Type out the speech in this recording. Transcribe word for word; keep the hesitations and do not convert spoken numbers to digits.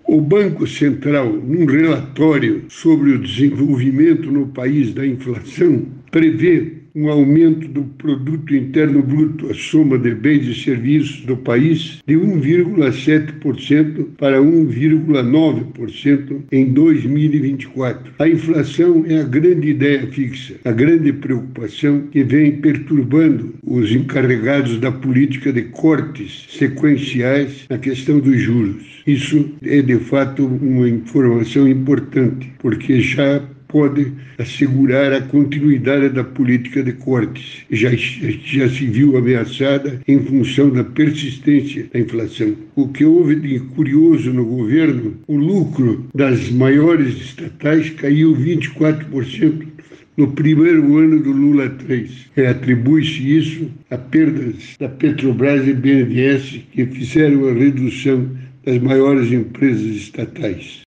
O Banco Central, num relatório sobre o desenvolvimento no país da inflação, prevê um aumento do produto interno bruto, a soma de bens e serviços do país, de um vírgula sete por cento para um vírgula nove por cento em dois mil e vinte e quatro. A inflação é a grande ideia fixa, a grande preocupação que vem perturbando os encarregados da política de cortes sequenciais na questão dos juros. Isso é, de fato, uma informação importante, porque já pode assegurar a continuidade da política de cortes. Já, já se viu ameaçada em função da persistência da inflação. O que houve de curioso no governo, o lucro das maiores estatais caiu vinte e quatro por cento no primeiro ano do Lula três. É, atribui-se isso a perdas da Petrobras e B N D E S, que fizeram a redução das maiores empresas estatais.